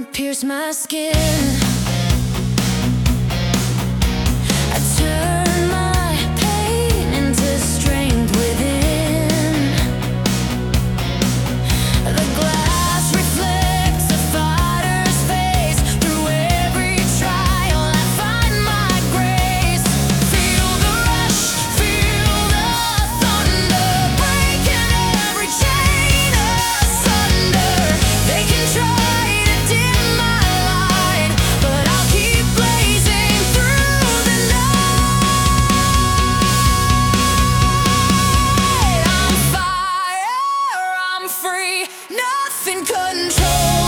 might pierce my skin. I turn my pain into strength within. The glass reflects a fighter's face. Through every trial I find my grace. Feel the rush, feel the thunder, breaking every chain asunder. They can try to dim my light, but I'll keep blazing through the night. I'm fire, I'm free, nothing controls.